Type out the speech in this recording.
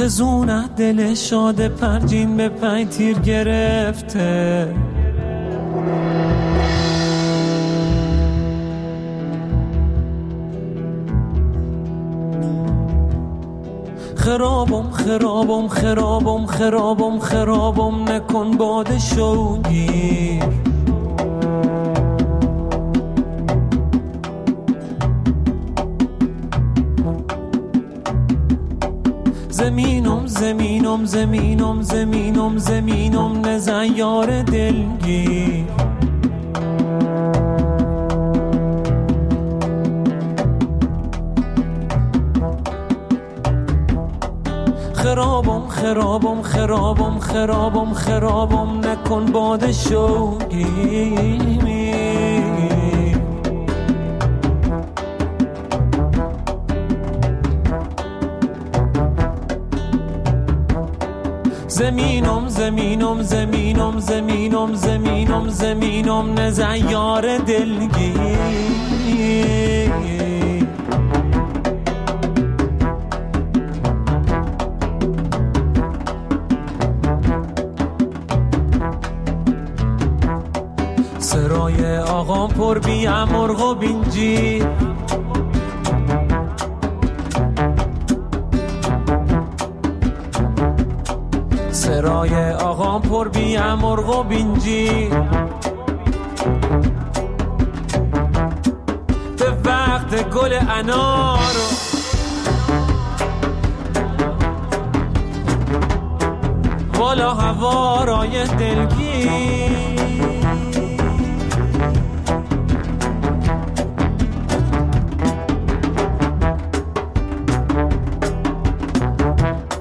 خزونه دل شاده پرجین به 5 تیر گرفته. خرابم خرابم خرابم خرابم خرابم نکن باد شوگیر. زمینم زمینم زمینم زمینم زمینم نزن یار دلگیر. خرابم خرابم خرابم خرابم خرابم نکن باد شوگیر. زمینم زمینم زمینم زمینم زمینم زمینم نزن یار دلگیر. سرای آقام پر بیم مرغ و بینجی. سرای آقام پر بیم مرغ و بینجی. به وقت گل انارو والا هوا رای دلگیر.